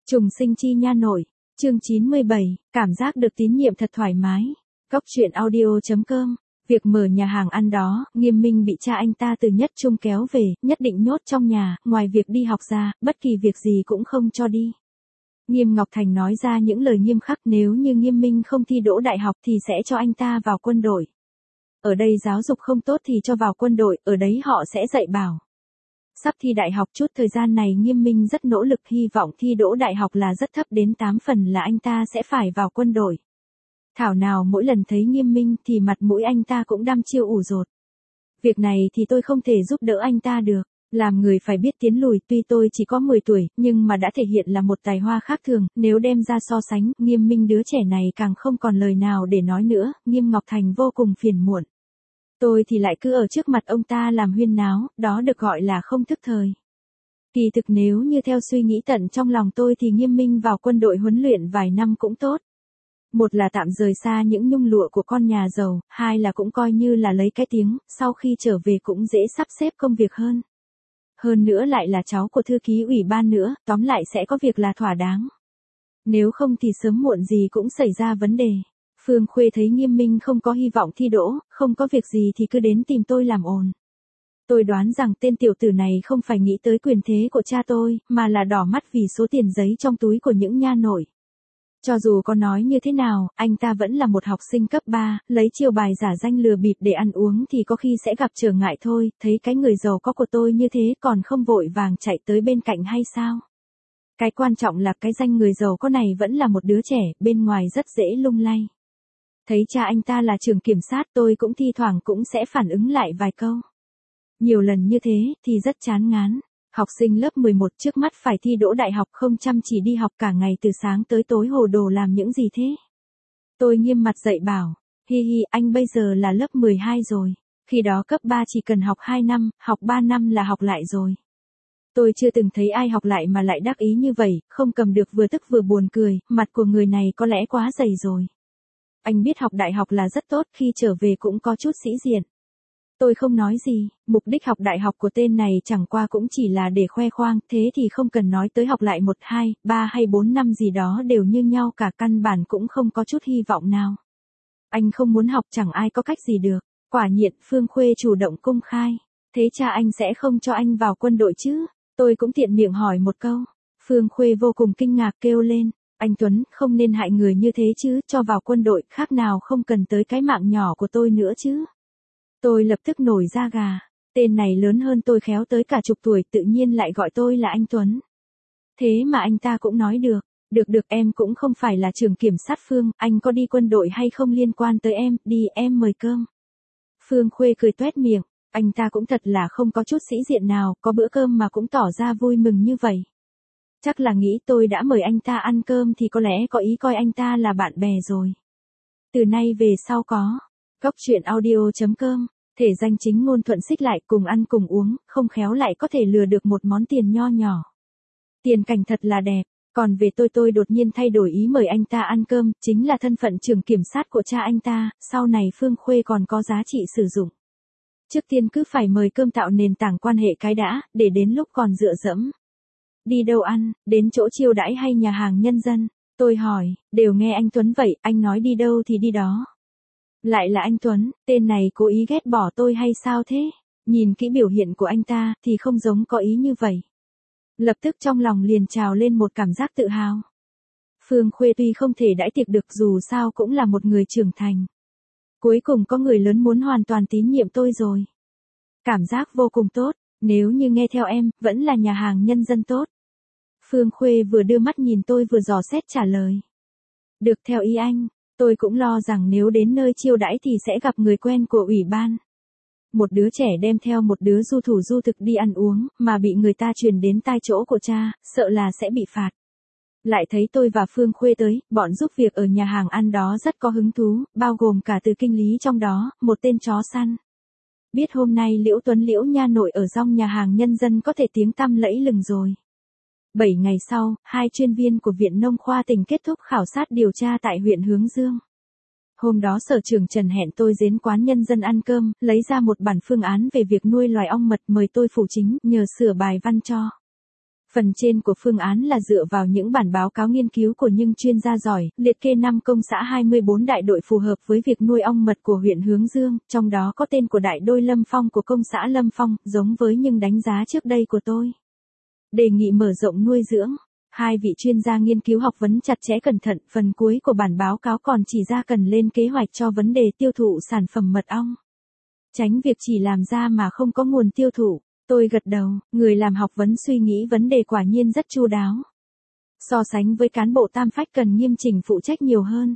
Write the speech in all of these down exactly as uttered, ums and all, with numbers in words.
Trùng sinh chi nha nội, chương chín mươi bảy, cảm giác được tín nhiệm thật thoải mái. Góc truyện audio chấm com. Việc mở nhà hàng ăn đó, Nghiêm Minh bị cha anh ta từ Nhất Trung kéo về, nhất định nhốt trong nhà, ngoài việc đi học ra, bất kỳ việc gì cũng không cho đi. Nghiêm Ngọc Thành nói ra những lời nghiêm khắc, nếu như Nghiêm Minh không thi đỗ đại học thì sẽ cho anh ta vào quân đội. Ở đây giáo dục không tốt thì cho vào quân đội, ở đấy họ sẽ dạy bảo. Sắp thi đại học chút thời gian này Nghiêm Minh rất nỗ lực, hy vọng thi đỗ đại học là rất thấp, đến tám phần là anh ta sẽ phải vào quân đội. Thảo nào mỗi lần thấy Nghiêm Minh thì mặt mũi anh ta cũng đăm chiêu ủ rột. Việc này thì tôi không thể giúp đỡ anh ta được. Làm người phải biết tiến lùi, tuy tôi chỉ có mười tuổi, nhưng mà đã thể hiện là một tài hoa khác thường, nếu đem ra so sánh, Nghiêm Minh đứa trẻ này càng không còn lời nào để nói nữa. Nghiêm Ngọc Thành vô cùng phiền muộn. Tôi thì lại cứ ở trước mặt ông ta làm huyên náo, đó được gọi là không thức thời. Kỳ thực nếu như theo suy nghĩ tận trong lòng tôi thì Nghiêm Minh vào quân đội huấn luyện vài năm cũng tốt. Một là tạm rời xa những nhung lụa của con nhà giàu, hai là cũng coi như là lấy cái tiếng, sau khi trở về cũng dễ sắp xếp công việc hơn. Hơn nữa lại là cháu của thư ký ủy ban nữa, tóm lại sẽ có việc là thỏa đáng. Nếu không thì sớm muộn gì cũng xảy ra vấn đề. Phương Khuê thấy Nghiêm Minh không có hy vọng thi đỗ, không có việc gì thì cứ đến tìm tôi làm ồn. Tôi đoán rằng tên tiểu tử này không phải nghĩ tới quyền thế của cha tôi, mà là đỏ mắt vì số tiền giấy trong túi của những nha nội. Cho dù có nói như thế nào, anh ta vẫn là một học sinh cấp ba, lấy chiêu bài giả danh lừa bịp để ăn uống thì có khi sẽ gặp trở ngại thôi, thấy cái người giàu có của tôi như thế còn không vội vàng chạy tới bên cạnh hay sao? Cái quan trọng là cái danh người giàu có này vẫn là một đứa trẻ, bên ngoài rất dễ lung lay. Thấy cha anh ta là trưởng kiểm sát, tôi cũng thi thoảng cũng sẽ phản ứng lại vài câu. Nhiều lần như thế, thì rất chán ngán. Học sinh lớp mười một trước mắt phải thi đỗ đại học, không chăm chỉ đi học cả ngày từ sáng tới tối hồ đồ làm những gì thế? Tôi nghiêm mặt dạy bảo, hi hi, anh bây giờ là lớp mười hai rồi. Khi đó cấp ba chỉ cần học hai năm, học ba năm là học lại rồi. Tôi chưa từng thấy ai học lại mà lại đắc ý như vậy, không cầm được, vừa tức vừa buồn cười, mặt của người này có lẽ quá dày rồi. Anh biết học đại học là rất tốt, khi trở về cũng có chút sĩ diện. Tôi không nói gì, mục đích học đại học của tên này chẳng qua cũng chỉ là để khoe khoang, thế thì không cần nói tới học lại một, hai, ba hay bốn năm gì đó đều như nhau cả, căn bản cũng không có chút hy vọng nào. Anh không muốn học chẳng ai có cách gì được. Quả nhiên Phương Khuê chủ động công khai. Thế cha anh sẽ không cho anh vào quân đội chứ? Tôi cũng tiện miệng hỏi một câu. Phương Khuê vô cùng kinh ngạc kêu lên. Anh Tuấn, không nên hại người như thế chứ, cho vào quân đội khác nào không cần tới cái mạng nhỏ của tôi nữa chứ. Tôi lập tức nổi da gà, tên này lớn hơn tôi khéo tới cả chục tuổi, tự nhiên lại gọi tôi là anh Tuấn. Thế mà anh ta cũng nói được, được được, em cũng không phải là trưởng kiểm sát Phương, anh có đi quân đội hay không liên quan tới em, đi em mời cơm. Phương Khuê cười toét miệng, anh ta cũng thật là không có chút sĩ diện nào, có bữa cơm mà cũng tỏ ra vui mừng như vậy. Chắc là nghĩ tôi đã mời anh ta ăn cơm thì có lẽ có ý coi anh ta là bạn bè rồi. Từ nay về sau có. Góc truyện audio chấm com, thể danh chính ngôn thuận xích lại, cùng ăn cùng uống, không khéo lại có thể lừa được một món tiền nho nhỏ. Tiền cảnh thật là đẹp, còn về tôi tôi đột nhiên thay đổi ý mời anh ta ăn cơm, chính là thân phận trưởng kiểm sát của cha anh ta, sau này Phương Khuê còn có giá trị sử dụng. Trước tiên cứ phải mời cơm tạo nền tảng quan hệ cái đã, để đến lúc còn dựa dẫm. Đi đâu ăn, đến chỗ chiêu đãi hay nhà hàng nhân dân? Tôi hỏi, đều nghe anh Tuấn vậy, anh nói đi đâu thì đi đó. Lại là anh Tuấn, tên này cố ý ghét bỏ tôi hay sao thế? Nhìn kỹ biểu hiện của anh ta thì không giống có ý như vậy. Lập tức trong lòng liền trào lên một cảm giác tự hào. Phương Khuê tuy không thể đãi tiệc được, dù sao cũng là một người trưởng thành. Cuối cùng có người lớn muốn hoàn toàn tín nhiệm tôi rồi. Cảm giác vô cùng tốt, nếu như nghe theo em, vẫn là nhà hàng nhân dân tốt. Phương Khuê vừa đưa mắt nhìn tôi vừa dò xét trả lời. Được, theo ý anh. Tôi cũng lo rằng nếu đến nơi chiêu đãi thì sẽ gặp người quen của ủy ban. Một đứa trẻ đem theo một đứa du thủ du thực đi ăn uống, mà bị người ta truyền đến tai chỗ của cha, sợ là sẽ bị phạt. Lại thấy tôi và Phương Khuê tới, bọn giúp việc ở nhà hàng ăn đó rất có hứng thú, bao gồm cả từ kinh lý trong đó, một tên chó săn. Biết hôm nay Liễu Tuấn Liễu nha nội ở trong nhà hàng nhân dân có thể tiếng tăm lẫy lừng rồi. Bảy ngày sau, hai chuyên viên của Viện Nông khoa tỉnh kết thúc khảo sát điều tra tại huyện Hướng Dương. Hôm đó sở trưởng Trần hẹn tôi đến quán nhân dân ăn cơm, lấy ra một bản phương án về việc nuôi loài ong mật, mời tôi phụ chính, nhờ sửa bài văn cho. Phần trên của phương án là dựa vào những bản báo cáo nghiên cứu của những chuyên gia giỏi, liệt kê năm công xã hai mươi bốn đại đội phù hợp với việc nuôi ong mật của huyện Hướng Dương, trong đó có tên của đại đôi Lâm Phong của công xã Lâm Phong, giống với những đánh giá trước đây của tôi. Đề nghị mở rộng nuôi dưỡng. Hai vị chuyên gia nghiên cứu học vấn chặt chẽ cẩn thận, phần cuối của bản báo cáo còn chỉ ra cần lên kế hoạch cho vấn đề tiêu thụ sản phẩm mật ong. Tránh việc chỉ làm ra mà không có nguồn tiêu thụ. Tôi gật đầu, người làm học vấn suy nghĩ vấn đề quả nhiên rất chu đáo. So sánh với cán bộ tam phách cần nghiêm chỉnh phụ trách nhiều hơn.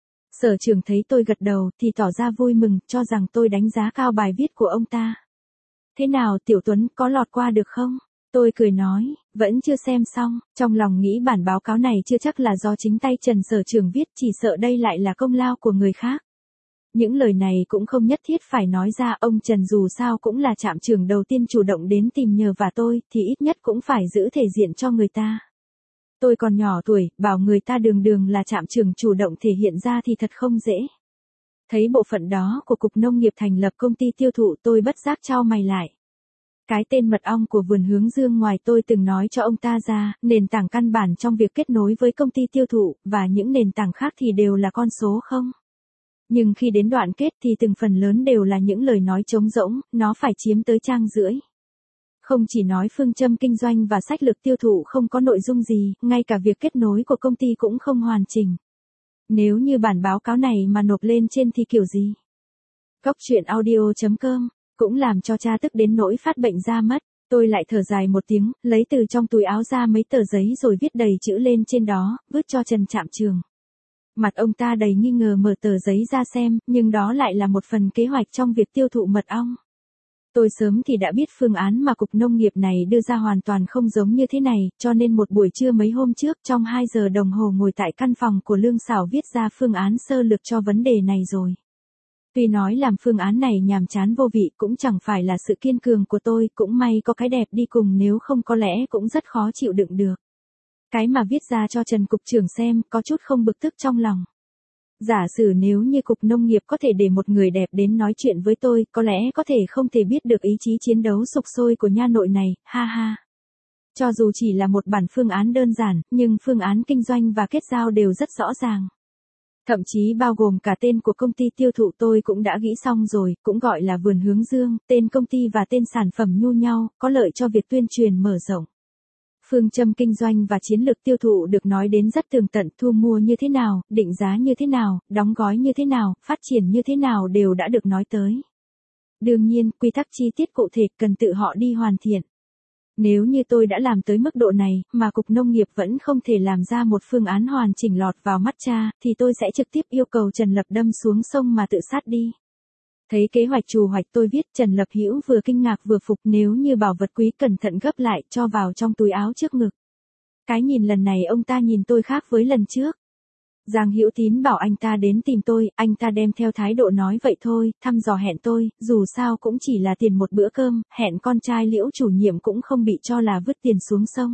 Sở trưởng thấy tôi gật đầu thì tỏ ra vui mừng, cho rằng tôi đánh giá cao bài viết của ông ta. Thế nào Tiểu Tuấn, có lọt qua được không? Tôi cười nói, vẫn chưa xem xong, trong lòng nghĩ bản báo cáo này chưa chắc là do chính tay Trần sở trưởng viết, chỉ sợ đây lại là công lao của người khác. Những lời này cũng không nhất thiết phải nói ra, ông Trần dù sao cũng là trạm trưởng đầu tiên chủ động đến tìm nhờ và tôi, thì ít nhất cũng phải giữ thể diện cho người ta. Tôi còn nhỏ tuổi, bảo người ta đường đường là trạm trưởng chủ động thể hiện ra thì thật không dễ. Thấy bộ phận đó của Cục Nông nghiệp thành lập công ty tiêu thụ, tôi bất giác chau mày lại. Cái tên mật ong của vườn Hướng Dương ngoài tôi từng nói cho ông ta ra, nền tảng căn bản trong việc kết nối với công ty tiêu thụ, và những nền tảng khác thì đều là con số không. Nhưng khi đến đoạn kết thì từng phần lớn đều là những lời nói trống rỗng, nó phải chiếm tới trang rưỡi. Không chỉ nói phương châm kinh doanh và sách lược tiêu thụ không có nội dung gì, ngay cả việc kết nối của công ty cũng không hoàn chỉnh. Nếu như bản báo cáo này mà nộp lên trên thì kiểu gì? Cóc truyện audio chấm com cũng làm cho cha tức đến nỗi phát bệnh ra mất. Tôi lại thở dài một tiếng, lấy từ trong túi áo ra mấy tờ giấy rồi viết đầy chữ lên trên đó, vứt cho Trần trạm trưởng. Mặt ông ta đầy nghi ngờ mở tờ giấy ra xem, nhưng đó lại là một phần kế hoạch trong việc tiêu thụ mật ong. Tôi sớm thì đã biết phương án mà Cục Nông nghiệp này đưa ra hoàn toàn không giống như thế này, cho nên một buổi trưa mấy hôm trước trong hai giờ đồng hồ ngồi tại căn phòng của Lương Xảo viết ra phương án sơ lược cho vấn đề này rồi. Tuy nói làm phương án này nhàm chán vô vị cũng chẳng phải là sự kiên cường của tôi, cũng may có cái đẹp đi cùng, nếu không có lẽ cũng rất khó chịu đựng được. Cái mà viết ra cho Trần Cục trưởng xem, có chút không bực tức trong lòng. Giả sử nếu như Cục Nông nghiệp có thể để một người đẹp đến nói chuyện với tôi, có lẽ có thể không thể biết được ý chí chiến đấu sục sôi của nha nội này, ha ha. Cho dù chỉ là một bản phương án đơn giản, nhưng phương án kinh doanh và kết giao đều rất rõ ràng. Thậm chí bao gồm cả tên của công ty tiêu thụ tôi cũng đã nghĩ xong rồi, cũng gọi là vườn Hướng Dương, tên công ty và tên sản phẩm nhu nhau, có lợi cho việc tuyên truyền mở rộng. Phương châm kinh doanh và chiến lược tiêu thụ được nói đến rất tường tận, thu mua như thế nào, định giá như thế nào, đóng gói như thế nào, phát triển như thế nào đều đã được nói tới. Đương nhiên, quy tắc chi tiết cụ thể cần tự họ đi hoàn thiện. Nếu như tôi đã làm tới mức độ này, mà Cục Nông nghiệp vẫn không thể làm ra một phương án hoàn chỉnh lọt vào mắt cha, thì tôi sẽ trực tiếp yêu cầu Trần Lập đâm xuống sông mà tự sát đi. Thấy kế hoạch trù hoạch tôi viết, Trần Lập Hữu vừa kinh ngạc vừa phục, nếu như bảo vật quý cẩn thận gấp lại, cho vào trong túi áo trước ngực. Cái nhìn lần này ông ta nhìn tôi khác với lần trước. Giang Hữu Tín bảo anh ta đến tìm tôi, anh ta đem theo thái độ nói vậy thôi, thăm dò hẹn tôi, dù sao cũng chỉ là tiền một bữa cơm, hẹn con trai Liễu chủ nhiệm cũng không bị cho là vứt tiền xuống sông.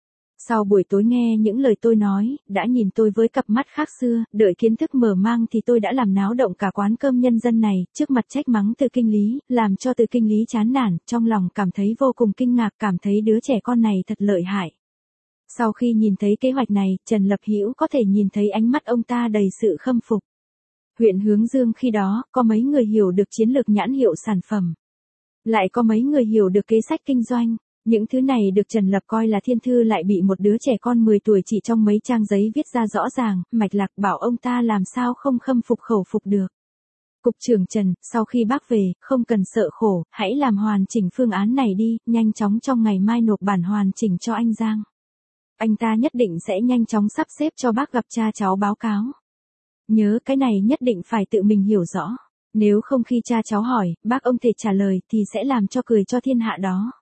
Sau buổi tối nghe những lời tôi nói, đã nhìn tôi với cặp mắt khác xưa, đợi kiến thức mở mang thì tôi đã làm náo động cả quán cơm nhân dân này, trước mặt trách mắng từ kinh lý, làm cho từ kinh lý chán nản, trong lòng cảm thấy vô cùng kinh ngạc, cảm thấy đứa trẻ con này thật lợi hại. Sau khi nhìn thấy kế hoạch này, Trần Lập Hữu có thể nhìn thấy ánh mắt ông ta đầy sự khâm phục. Huyện Hướng Dương khi đó, có mấy người hiểu được chiến lược nhãn hiệu sản phẩm. Lại có mấy người hiểu được kế sách kinh doanh. Những thứ này được Trần Lập coi là thiên thư lại bị một đứa trẻ con mười tuổi chỉ trong mấy trang giấy viết ra rõ ràng, mạch lạc, bảo ông ta làm sao không khâm phục khẩu phục được. Cục trưởng Trần, sau khi bác về, không cần sợ khổ, hãy làm hoàn chỉnh phương án này đi, nhanh chóng trong ngày mai nộp bản hoàn chỉnh cho anh Giang. Anh ta nhất định sẽ nhanh chóng sắp xếp cho bác gặp cha cháu báo cáo. Nhớ cái này nhất định phải tự mình hiểu rõ. Nếu không khi cha cháu hỏi, bác ông thể trả lời thì sẽ làm cho cười cho thiên hạ đó.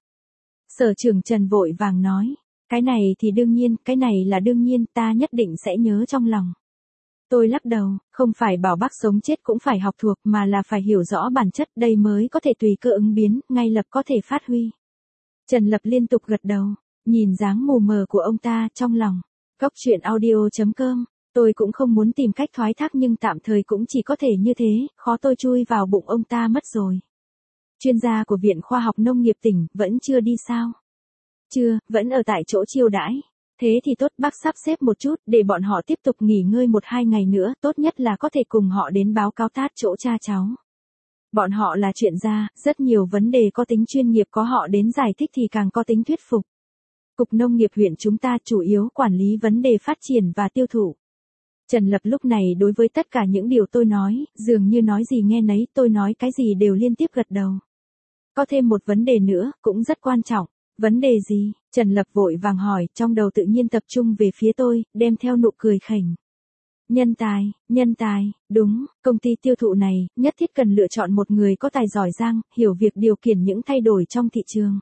Sở trưởng Trần vội vàng nói. Cái này thì đương nhiên, cái này là đương nhiên, ta nhất định sẽ nhớ trong lòng. Tôi lắc đầu, không phải bảo bác sống chết cũng phải học thuộc mà là phải hiểu rõ bản chất, đây mới có thể tùy cơ ứng biến, ngay lập có thể phát huy. Trần Lập liên tục gật đầu, nhìn dáng mù mờ của ông ta trong lòng. Cóc truyện audio chấm com, tôi cũng không muốn tìm cách thoái thác nhưng tạm thời cũng chỉ có thể như thế, khó tôi chui vào bụng ông ta mất rồi. Chuyên gia của Viện Khoa học Nông nghiệp tỉnh vẫn chưa đi sao? Chưa, vẫn ở tại chỗ chiêu đãi. Thế thì tốt, bác sắp xếp một chút, để bọn họ tiếp tục nghỉ ngơi một hai ngày nữa, tốt nhất là có thể cùng họ đến báo cáo tát chỗ cha cháu. Bọn họ là chuyên gia, rất nhiều vấn đề có tính chuyên nghiệp có họ đến giải thích thì càng có tính thuyết phục. Cục Nông nghiệp huyện chúng ta chủ yếu quản lý vấn đề phát triển và tiêu thụ. Trần Lập lúc này đối với tất cả những điều tôi nói, dường như nói gì nghe nấy, tôi nói cái gì đều liên tiếp gật đầu. Có thêm một vấn đề nữa, cũng rất quan trọng. Vấn đề gì? Trần Lập vội vàng hỏi, trong đầu tự nhiên tập trung về phía tôi, đem theo nụ cười khỉnh. Nhân tài, nhân tài, đúng, công ty tiêu thụ này, nhất thiết cần lựa chọn một người có tài giỏi giang, hiểu việc điều khiển những thay đổi trong thị trường.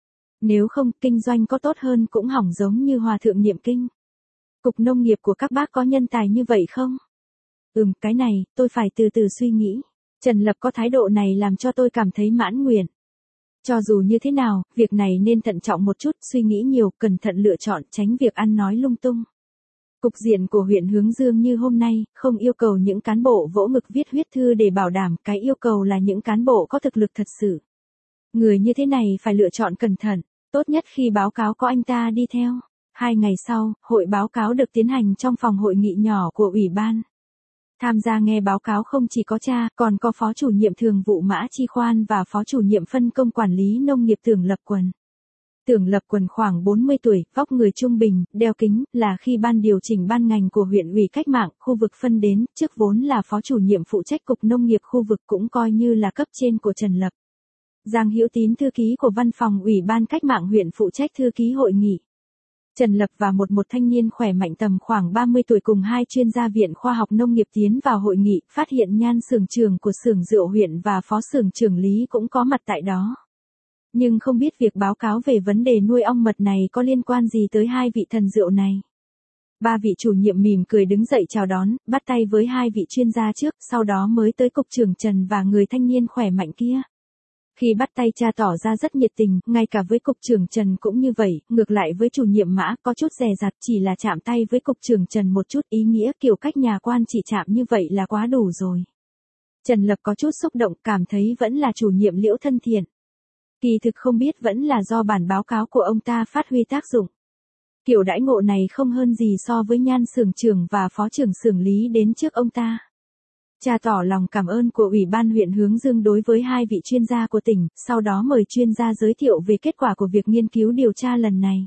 Nếu không, kinh doanh có tốt hơn cũng hỏng giống như Hòa thượng Niệm Kinh. Cục Nông nghiệp của các bác có nhân tài như vậy không? Ừm, cái này, tôi phải từ từ suy nghĩ. Trần Lập có thái độ này làm cho tôi cảm thấy mãn nguyện. Cho dù như thế nào, việc này nên thận trọng một chút, suy nghĩ nhiều, cẩn thận lựa chọn, tránh việc ăn nói lung tung. Cục diện của huyện Hướng Dương như hôm nay, không yêu cầu những cán bộ vỗ ngực viết huyết thư để bảo đảm, cái yêu cầu là những cán bộ có thực lực thật sự. Người như thế này phải lựa chọn cẩn thận, tốt nhất khi báo cáo có anh ta đi theo. Hai ngày sau, hội báo cáo được tiến hành trong phòng hội nghị nhỏ của ủy ban. Tham gia nghe báo cáo không chỉ có cha, còn có phó chủ nhiệm thường vụ Mã Chi Khoan và phó chủ nhiệm phân công quản lý nông nghiệp Tưởng Lập Quần. Tưởng Lập Quần khoảng bốn mươi tuổi, vóc người trung bình, đeo kính, là khi ban điều chỉnh ban ngành của huyện ủy Cách Mạng, khu vực phân đến, trước vốn là phó chủ nhiệm phụ trách cục nông nghiệp khu vực cũng coi như là cấp trên của Trần Lập. Giang Hữu Tín thư ký của văn phòng ủy ban Cách Mạng huyện phụ trách thư ký hội nghị. Trần Lập và một một thanh niên khỏe mạnh tầm khoảng ba mươi tuổi cùng hai chuyên gia viện khoa học nông nghiệp tiến vào hội nghị, phát hiện Nhan xưởng trưởng của xưởng rượu huyện và phó xưởng trưởng Lý cũng có mặt tại đó. Nhưng không biết việc báo cáo về vấn đề nuôi ong mật này có liên quan gì tới hai vị thần rượu này. Ba vị chủ nhiệm mỉm cười đứng dậy chào đón, bắt tay với hai vị chuyên gia trước, sau đó mới tới cục trưởng Trần và người thanh niên khỏe mạnh kia. Khi bắt tay cha tỏ ra rất nhiệt tình, ngay cả với cục trưởng Trần cũng như vậy, ngược lại với chủ nhiệm Mã có chút dè dặt, chỉ là chạm tay với cục trưởng Trần một chút, ý nghĩa kiểu cách nhà quan chỉ chạm như vậy là quá đủ rồi. Trần Lập có chút xúc động, cảm thấy vẫn là chủ nhiệm Liễu thân thiện. Kỳ thực không biết vẫn là do bản báo cáo của ông ta phát huy tác dụng. Kiểu đãi ngộ này không hơn gì so với Nhan xưởng trưởng và phó trưởng xưởng Lý đến trước ông ta. Cha tỏ lòng cảm ơn của Ủy ban huyện Hướng Dương đối với hai vị chuyên gia của tỉnh, sau đó mời chuyên gia giới thiệu về kết quả của việc nghiên cứu điều tra lần này.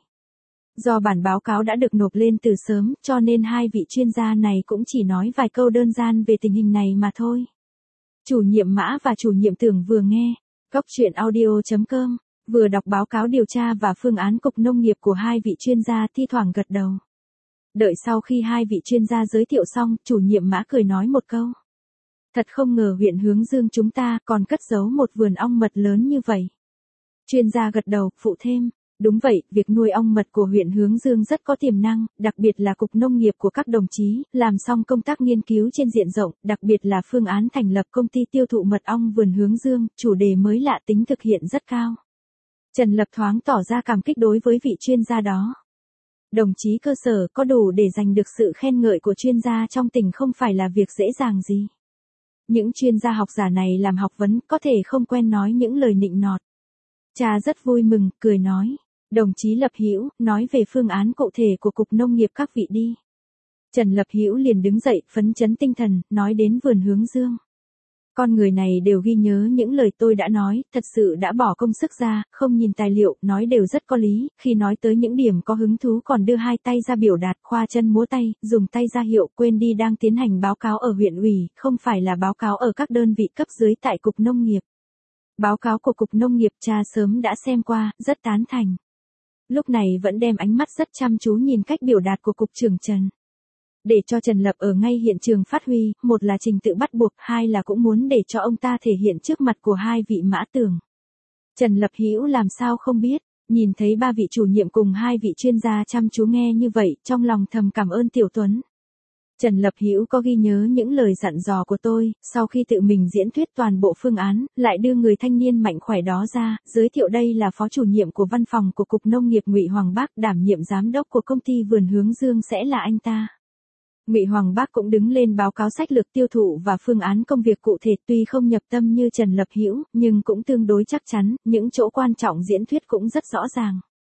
Do bản báo cáo đã được nộp lên từ sớm, cho nên hai vị chuyên gia này cũng chỉ nói vài câu đơn giản về tình hình này mà thôi. Chủ nhiệm Mã và chủ nhiệm Tưởng vừa nghe, góc truyện audio chấm com, vừa đọc báo cáo điều tra và phương án cục nông nghiệp của hai vị chuyên gia thi thoảng gật đầu. Đợi sau khi hai vị chuyên gia giới thiệu xong, chủ nhiệm Mã cười nói một câu. Thật không ngờ huyện Hướng Dương chúng ta còn cất giấu một vườn ong mật lớn như vậy. Chuyên gia gật đầu, phụ thêm. Đúng vậy, việc nuôi ong mật của huyện Hướng Dương rất có tiềm năng, đặc biệt là cục nông nghiệp của các đồng chí, làm xong công tác nghiên cứu trên diện rộng, đặc biệt là phương án thành lập công ty tiêu thụ mật ong vườn Hướng Dương, chủ đề mới lạ tính thực hiện rất cao. Trần Lập thoáng tỏ ra cảm kích đối với vị chuyên gia đó. Đồng chí cơ sở có đủ để giành được sự khen ngợi của chuyên gia trong tỉnh không phải là việc dễ dàng gì. Những chuyên gia học giả này làm học vấn có thể không quen nói những lời nịnh nọt. Cha rất vui mừng, cười nói. Đồng chí Lập Hữu nói về phương án cụ thể của Cục Nông nghiệp các vị đi. Trần Lập Hữu liền đứng dậy, phấn chấn tinh thần, nói đến vườn Hướng Dương. Con người này đều ghi nhớ những lời tôi đã nói, thật sự đã bỏ công sức ra, không nhìn tài liệu, nói đều rất có lý, khi nói tới những điểm có hứng thú còn đưa hai tay ra biểu đạt, khoa chân múa tay, dùng tay ra hiệu, quên đi đang tiến hành báo cáo ở huyện ủy, không phải là báo cáo ở các đơn vị cấp dưới tại Cục Nông nghiệp. Báo cáo của Cục Nông nghiệp cha sớm đã xem qua, rất tán thành. Lúc này vẫn đem ánh mắt rất chăm chú nhìn cách biểu đạt của Cục trưởng Trần. Để cho Trần Lập ở ngay hiện trường phát huy, một là trình tự bắt buộc, hai là cũng muốn để cho ông ta thể hiện trước mặt của hai vị Mã Tưởng. Trần Lập Hữu làm sao không biết, nhìn thấy ba vị chủ nhiệm cùng hai vị chuyên gia chăm chú nghe như vậy, trong lòng thầm cảm ơn Tiểu Tuấn. Trần Lập Hữu có ghi nhớ những lời dặn dò của tôi, sau khi tự mình diễn thuyết toàn bộ phương án, lại đưa người thanh niên mạnh khỏe đó ra, giới thiệu đây là phó chủ nhiệm của văn phòng của Cục Nông nghiệp Ngụy Hoàng Bác, đảm nhiệm giám đốc của công ty vườn Hướng Dương sẽ là anh ta. Ngụy Hoàng Bác cũng đứng lên báo cáo sách lược tiêu thụ và phương án công việc cụ thể, tuy không nhập tâm như Trần Lập Hữu, nhưng cũng tương đối chắc chắn, những chỗ quan trọng diễn thuyết cũng rất rõ ràng.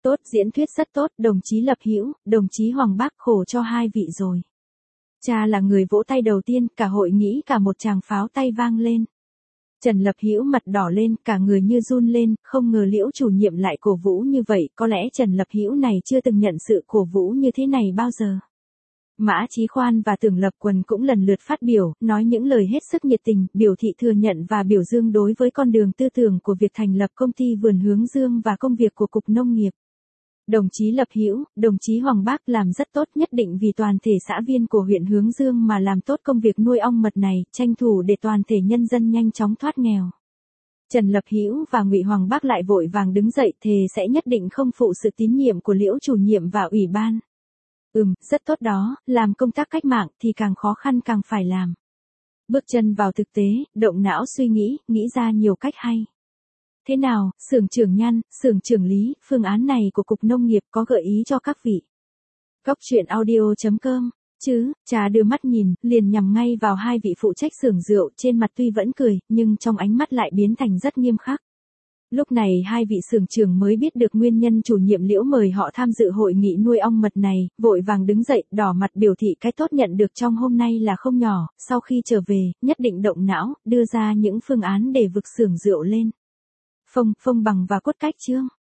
Tốt, diễn thuyết rất tốt, đồng chí Lập Hữu, đồng chí Hoàng Bác, khổ cho hai vị rồi. Cha là người vỗ tay đầu tiên, cả hội nghĩ cả một tràng pháo tay vang lên. Trần Lập Hữu mặt đỏ lên, cả người như run lên, không ngờ Liễu chủ nhiệm lại cổ vũ như vậy, có lẽ Trần Lập Hữu này chưa từng nhận sự cổ vũ như thế này bao giờ. Mã Chí Khoan và Tưởng Lập Quần cũng lần lượt phát biểu, nói những lời hết sức nhiệt tình, biểu thị thừa nhận và biểu dương đối với con đường tư tưởng của việc thành lập công ty Vườn Hướng Dương và công việc của Cục Nông nghiệp. Đồng chí Lập Hữu, đồng chí Hoàng Bác làm rất tốt, nhất định vì toàn thể xã viên của huyện Hướng Dương mà làm tốt công việc nuôi ong mật này, tranh thủ để toàn thể nhân dân nhanh chóng thoát nghèo. Trần Lập Hữu và Ngụy Hoàng Bác lại vội vàng đứng dậy, thề sẽ nhất định không phụ sự tín nhiệm của Liễu chủ nhiệm và ủy ban. Ừm, rất tốt đó, làm công tác cách mạng thì càng khó khăn càng phải làm. Bước chân vào thực tế, động não suy nghĩ, nghĩ ra nhiều cách hay. Thế nào, xưởng trưởng Nhan, xưởng trưởng Lý, phương án này của Cục Nông nghiệp có gợi ý cho các vị? Góc truyện audio chấm com, chứ, Trà đưa mắt nhìn, liền nhằm ngay vào hai vị phụ trách xưởng rượu, trên mặt tuy vẫn cười, nhưng trong ánh mắt lại biến thành rất nghiêm khắc. Lúc này hai vị xưởng trưởng mới biết được nguyên nhân chủ nhiệm Liễu mời họ tham dự hội nghị nuôi ong mật này, vội vàng đứng dậy, đỏ mặt biểu thị cái tốt nhận được trong hôm nay là không nhỏ, sau khi trở về, nhất định động não, đưa ra những phương án để vực xưởng rượu lên. Phông, phông bằng và cốt cách chương.